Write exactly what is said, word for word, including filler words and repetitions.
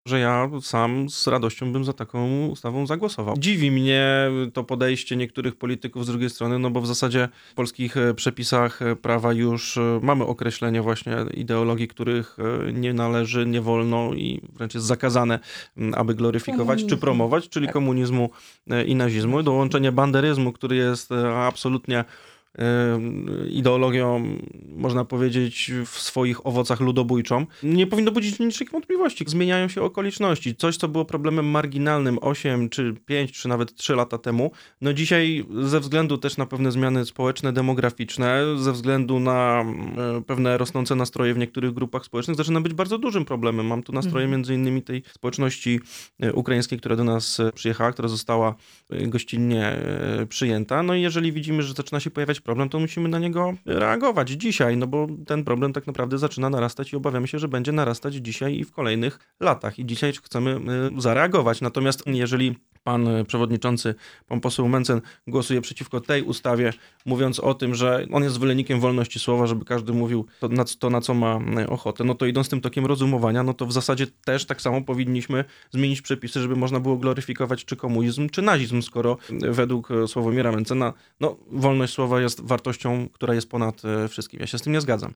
że ja sam z radością bym za taką ustawą zagłosował. Dziwi mnie to podejście niektórych polityków z drugiej strony, no bo w zasadzie w polskich przepisach prawa już mamy określenie właśnie ideologii, których nie należy, nie wolno i wręcz jest zakazane, aby gloryfikować Komunizmu. czy promować, czyli Tak. komunizmu i nazizmu. Dołączenie banderyzmu, który jest absolutnie ideologią, można powiedzieć, w swoich owocach ludobójczą, nie powinno budzić niczych wątpliwości. Zmieniają się okoliczności. Coś, co było problemem marginalnym osiem, czy pięć, czy nawet trzy lata temu, no dzisiaj ze względu też na pewne zmiany społeczne, demograficzne, ze względu na pewne rosnące nastroje w niektórych grupach społecznych, zaczyna być bardzo dużym problemem. Mam tu nastroje Mhm. między innymi tej społeczności ukraińskiej, która do nas przyjechała, która została gościnnie przyjęta. No i jeżeli widzimy, że zaczyna się pojawiać problem, to musimy na niego reagować dzisiaj, no bo ten problem tak naprawdę zaczyna narastać i obawiamy się, że będzie narastać dzisiaj i w kolejnych latach. I dzisiaj chcemy zareagować. Natomiast jeżeli pan przewodniczący, pan poseł Mencen głosuje przeciwko tej ustawie, mówiąc o tym, że on jest zwolennikiem wolności słowa, żeby każdy mówił to na, to, na co ma ochotę, no to idąc tym tokiem rozumowania, no to w zasadzie też tak samo powinniśmy zmienić przepisy, żeby można było gloryfikować czy komunizm, czy nazizm, skoro według Sławomira Mencena, no wolność słowa jest wartością, która jest ponad wszystkim. Ja się z tym nie zgadzam.